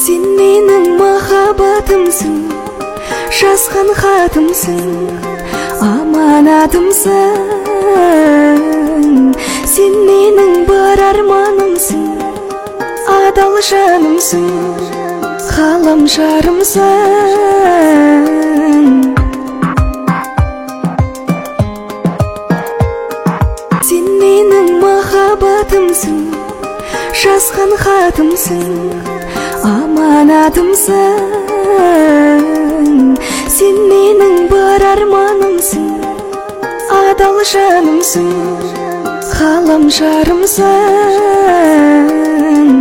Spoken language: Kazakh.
Сен менің махаббатымсың, жазған хатымсың, аманатымсың. Сен менің бар арманымсың, адал жанымсың, ғаламшарымсың. Сен менің махаббатымсың, жазған хатымсың, аманатымсың. Сен менің бар арманымсың, адал жанымсың, ғаламшарымсың.